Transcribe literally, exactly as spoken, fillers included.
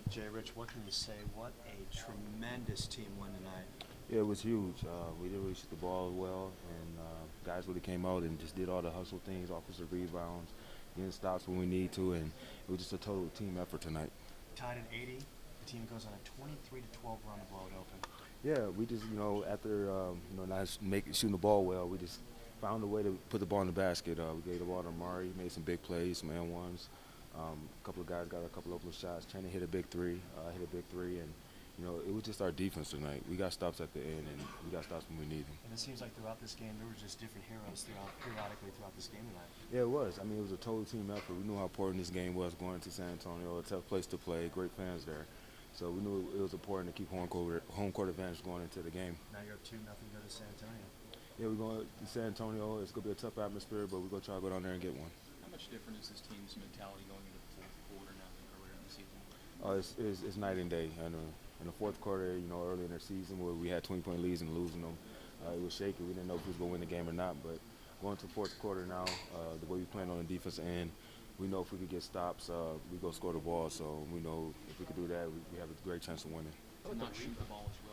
Jay Rich, what can you say? What a tremendous team win tonight. Yeah, it was huge. Uh, we didn't really shoot the ball well, and uh, guys really came out and just did all the hustle things, offensive rebounds, getting stops when we need to, and it was just a total team effort tonight. Tied at eighty, the team goes on a twenty-three to twelve run to blow it open. Yeah, we just you know after um, you know not making shooting the ball well, we just found a way to put the ball in the basket. Uh, we gave the ball to Amari, made some big plays, some and ones. Um, a couple of guys got a couple of open shots. Channing hit a big three, uh, hit a big three, and you know it was just our defense tonight. We got stops at the end, and we got stops when we need them. And it seems like throughout this game, there were just different heroes throughout, periodically throughout this game tonight. Yeah, it was. I mean, it was a total team effort. We knew how important this game was going to San Antonio, a tough place to play, great fans there. So we knew it was important to keep home court, home court advantage going into the game. Now you're up two nothing, go to San Antonio. Yeah, we're going to San Antonio. It's going to be a tough atmosphere, but we're going to try to go down there and get one. How much different is this team's mentality going into the fourth quarter now than earlier in the season? Uh, it's, it's, it's night and day. And, uh, in the fourth quarter, you know, early in the season where we had twenty-point leads and losing them, uh, it was shaky. We didn't know if we was going to win the game or not. But going to the fourth quarter now, uh, the way we playing on the defensive end, we know if we could get stops, uh, we go score the ball. So we know if we could do that, we, we have a great chance of winning. To not shoot the ball as well